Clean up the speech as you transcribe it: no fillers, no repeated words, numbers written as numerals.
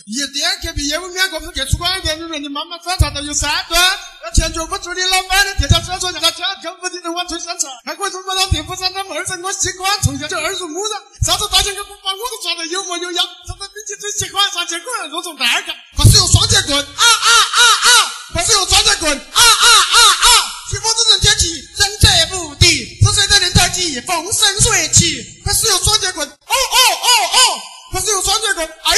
一点隔壁业务免过不给出关店里面的妈妈转茶都有3段，要前脚不助理老板的店家转说让他家更不的人往推山茶，还可以中国让店铺上的妹儿整我喜欢，从小就耳濡目染，上次大家可不把我都抓得有模有样，上次比起最喜欢上结果肉中蛋儿快使用双节棍快使用双节棍去否之人接气，人者无敌，是谁的人特技，风生水起，快使用双节棍快使用双节棍，哎